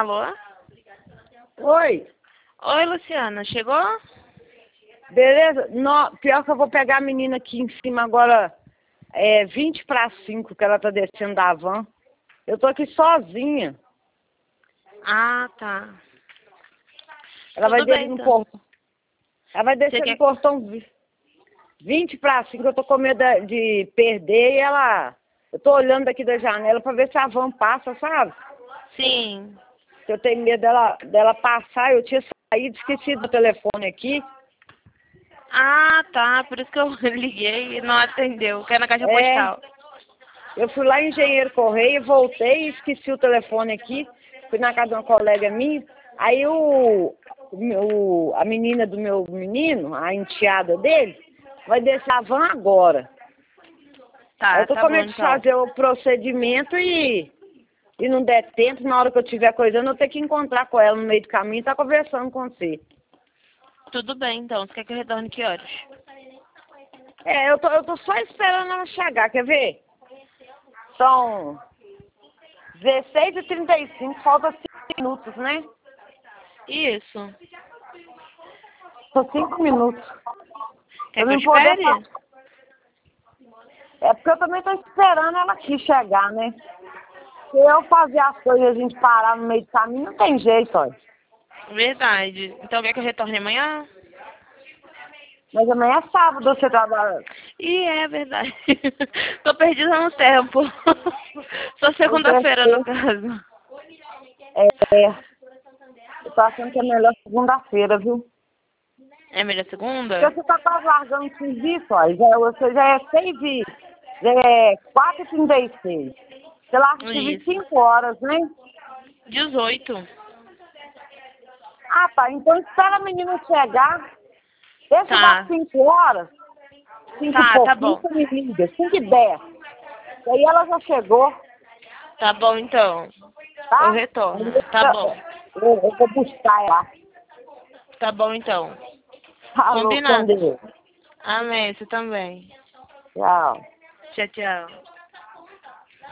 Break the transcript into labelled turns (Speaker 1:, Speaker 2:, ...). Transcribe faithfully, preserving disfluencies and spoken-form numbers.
Speaker 1: Alô?
Speaker 2: Oi.
Speaker 1: Oi, Luciana. Chegou?
Speaker 2: Beleza? Não, pior que eu vou pegar a menina aqui em cima agora, é vinte para cinco que ela tá descendo da van. Eu tô aqui sozinha.
Speaker 1: Ah, tá.
Speaker 2: Ela
Speaker 1: Tudo
Speaker 2: vai
Speaker 1: bem,
Speaker 2: descer no
Speaker 1: então.
Speaker 2: portão. Ela vai descer
Speaker 1: Você
Speaker 2: no
Speaker 1: quer...
Speaker 2: portão vinte para cinco. Eu tô com medo de de perder e ela... Eu tô olhando daqui da janela pra ver se a van passa, sabe?
Speaker 1: Sim.
Speaker 2: Eu tenho medo dela, dela passar. Eu tinha saído, esqueci do telefone aqui.
Speaker 1: Ah, tá. Por isso que eu liguei e não atendeu. Que é na caixa
Speaker 2: É,
Speaker 1: postal.
Speaker 2: eu fui lá em Engenheiro Correio, voltei e esqueci o telefone aqui. Fui na casa de uma colega minha. Aí o, o, a menina do meu menino, a enteada dele, vai descer a van agora. Aí
Speaker 1: Tá,
Speaker 2: eu tô
Speaker 1: tá
Speaker 2: com
Speaker 1: bom,
Speaker 2: medo de
Speaker 1: então.
Speaker 2: fazer o procedimento e, e não der tempo, na hora que eu tiver coisando, eu tenho que encontrar com ela no meio do caminho e tá conversando com você.
Speaker 1: Tudo bem, então. Você quer que eu retorne que horas?
Speaker 2: É, eu tô, eu tô só esperando ela chegar, quer ver? São dezesseis e trinta e cinco, falta cinco minutos, né?
Speaker 1: Isso.
Speaker 2: São cinco minutos.
Speaker 1: Quer
Speaker 2: Eu
Speaker 1: que eu
Speaker 2: não poder
Speaker 1: espere?
Speaker 2: falar. É porque eu também tô esperando ela aqui chegar, né? Se eu fazer as coisas e a gente parar no meio do caminho, não tem jeito, olha.
Speaker 1: Verdade. Então quer que eu retorne amanhã?
Speaker 2: Mas amanhã é sábado, você trabalha.
Speaker 1: Ih, é verdade. Tô perdida no tempo. Só
Speaker 2: Hoje é
Speaker 1: segunda-feira, no
Speaker 2: sexta.
Speaker 1: caso.
Speaker 2: É, eu tô achando que é melhor segunda-feira, viu?
Speaker 1: É melhor segunda?
Speaker 2: Porque você tá quase largando o serviço, olha. Já, você já é seis e... Já é quatro e trinta e seis. Você larga o serviço
Speaker 1: Isso.
Speaker 2: cinco horas, né?
Speaker 1: dezoito.
Speaker 2: Ah, tá. Então espera a menina chegar. Deixa dar
Speaker 1: Tá.
Speaker 2: cinco horas. Cinco e
Speaker 1: Tá, tá
Speaker 2: pouquinho,
Speaker 1: bom.
Speaker 2: você me liga. Cinco e dez. Aí ela já chegou,
Speaker 1: Tá bom, então. Eu
Speaker 2: tá?
Speaker 1: retorno.
Speaker 2: Eu,
Speaker 1: Tá bom.
Speaker 2: eu, eu vou buscar ela.
Speaker 1: Tá bom, então.
Speaker 2: Falou com
Speaker 1: Combinado.
Speaker 2: Deus.
Speaker 1: Amém, você também.
Speaker 2: Tchau.
Speaker 1: Tchau, tchau.